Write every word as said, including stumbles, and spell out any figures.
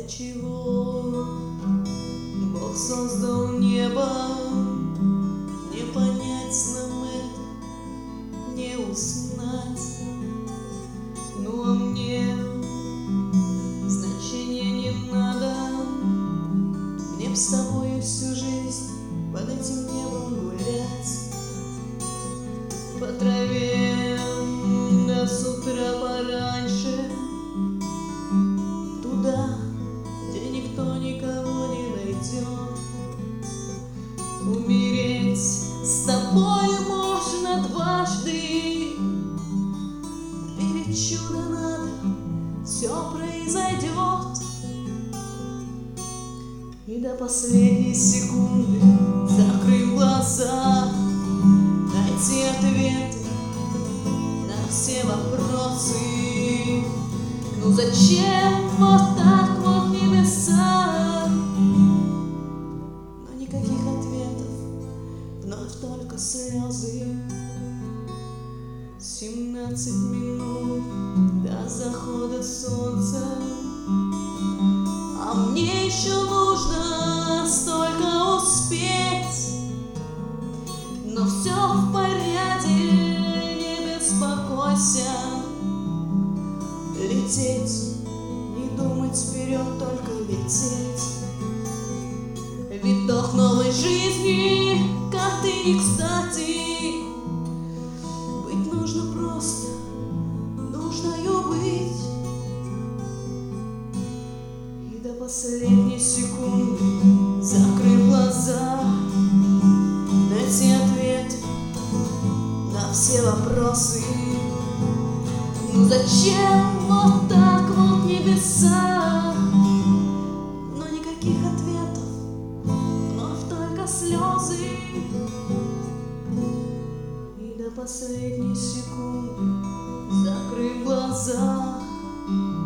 Для чего Бог создал небо? Не понять нам это, не узнать. Ну а мне значения не надо. Мне б с тобою всю жизнь под этим небом гулять. По траве да с утра пораньше, туда, где никто никого не найдет. Умереть с тобой можно дважды. Верить в чудо надо, все произойдет. И до последней секунды, закрыв глаза, найти ответы на все вопросы. Ну зачем вот так вот небеса? Но никаких ответов, вновь только слезы. Семнадцать минут до захода солнца, а мне еще нужно столько успеть. Но все в порядке, не беспокойся. Лететь, не думать вперед, только лететь. Виток новой жизни, как ты не кстати. Быть нужно просто, нужно ее быть. И до последней секунды, закрыв глаза, найти ответ на все вопросы. Ну зачем вот так вот небеса? Но никаких ответов, вновь только слезы. И до последней секунды, закрыв глаза,